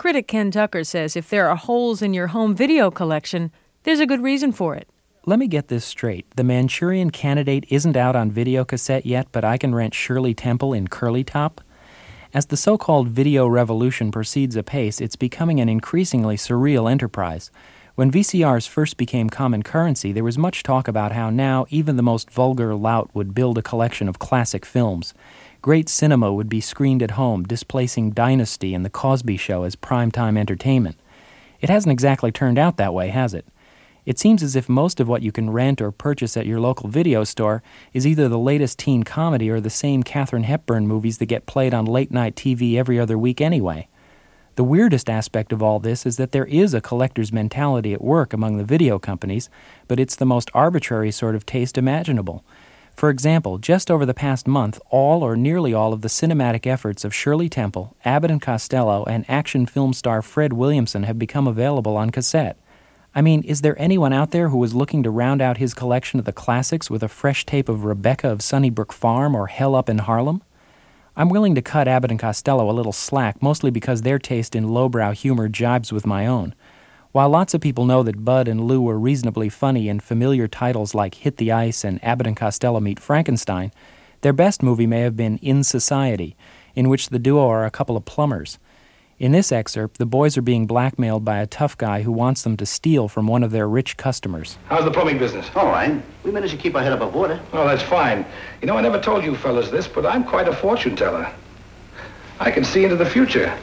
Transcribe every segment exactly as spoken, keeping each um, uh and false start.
Critic Ken Tucker says if there are holes in your home video collection, there's a good reason for it. Let me get this straight. The Manchurian Candidate isn't out on videocassette yet, but I can rent Shirley Temple in Curly Top? As the so-called video revolution proceeds apace, it's becoming an increasingly surreal enterprise. When V C Rs first became common currency, there was much talk about how now even the most vulgar lout would build a collection of classic films. Great cinema would be screened at home, displacing Dynasty and The Cosby Show as primetime entertainment. It hasn't exactly turned out that way, has it? It seems as if most of what you can rent or purchase at your local video store is either the latest teen comedy or the same Katharine Hepburn movies that get played on late-night T V every other week anyway. The weirdest aspect of all this is that there is a collector's mentality at work among the video companies, but it's the most arbitrary sort of taste imaginable. For example, just over the past month, all or nearly all of the cinematic efforts of Shirley Temple, Abbott and Costello, and action film star Fred Williamson have become available on cassette. I mean, is there anyone out there who was looking to round out his collection of the classics with a fresh tape of Rebecca of Sunnybrook Farm or Hell Up in Harlem? I'm willing to cut Abbott and Costello a little slack, mostly because their taste in lowbrow humor jibes with my own. While lots of people know that Bud and Lou were reasonably funny in familiar titles like Hit the Ice and Abbott and Costello Meet Frankenstein, their best movie may have been In Society, in which the duo are a couple of plumbers. In this excerpt, the boys are being blackmailed by a tough guy who wants them to steal from one of their rich customers. How's the plumbing business? All right. We managed to keep our head above water. Oh, that's fine. You know, I never told you fellas this, but I'm quite a fortune teller. I can see into the future.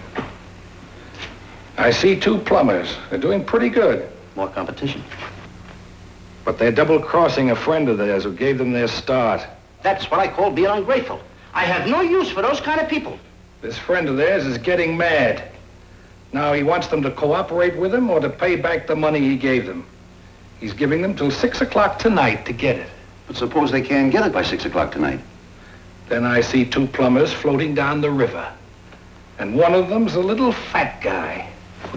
I see two plumbers. They're doing pretty good. More competition. But they're double-crossing a friend of theirs who gave them their start. That's what I call being ungrateful. I have no use for those kind of people. This friend of theirs is getting mad. Now he wants them to cooperate with him or to pay back the money he gave them. He's giving them till six o'clock tonight to get it. But suppose they can't get it by six o'clock tonight? Then I see two plumbers floating down the river. And one of them's a little fat guy.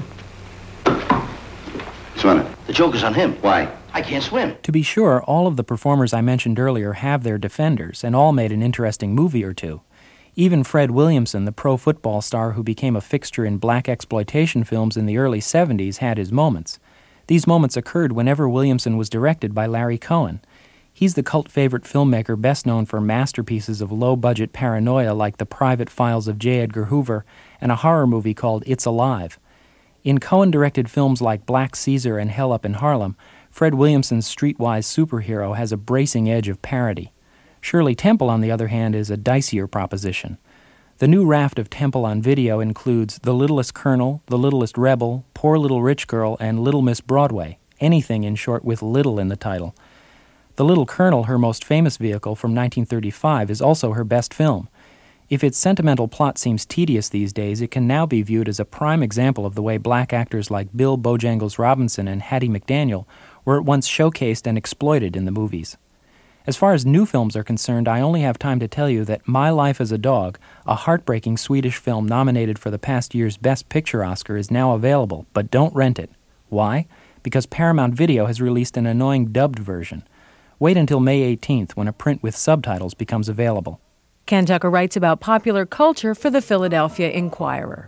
Swim it. The joke is on him. Why? I can't swim. To be sure, all of the performers I mentioned earlier have their defenders, and all made an interesting movie or two. Even Fred Williamson, the pro football star who became a fixture in black exploitation films in the early seventies, had his moments. These moments occurred whenever Williamson was directed by Larry Cohen. He's the cult favorite filmmaker best known for masterpieces of low-budget paranoia like The Private Files of J. Edgar Hoover and a horror movie called It's Alive. In Cohen-directed films like Black Caesar and Hell Up in Harlem, Fred Williamson's streetwise superhero has a bracing edge of parody. Shirley Temple, on the other hand, is a dicier proposition. The new raft of Temple on video includes The Littlest Colonel, The Littlest Rebel, Poor Little Rich Girl, and Little Miss Broadway, anything, in short, with little in the title. The Little Colonel, her most famous vehicle from nineteen thirty-five, is also her best film. If its sentimental plot seems tedious these days, it can now be viewed as a prime example of the way black actors like Bill Bojangles Robinson and Hattie McDaniel were at once showcased and exploited in the movies. As far as new films are concerned, I only have time to tell you that My Life as a Dog, a heartbreaking Swedish film nominated for the past year's Best Picture Oscar, is now available, but don't rent it. Why? Because Paramount Video has released an annoying dubbed version. Wait until May eighteenth, when a print with subtitles becomes available. Ken Tucker writes about popular culture for the Philadelphia Inquirer.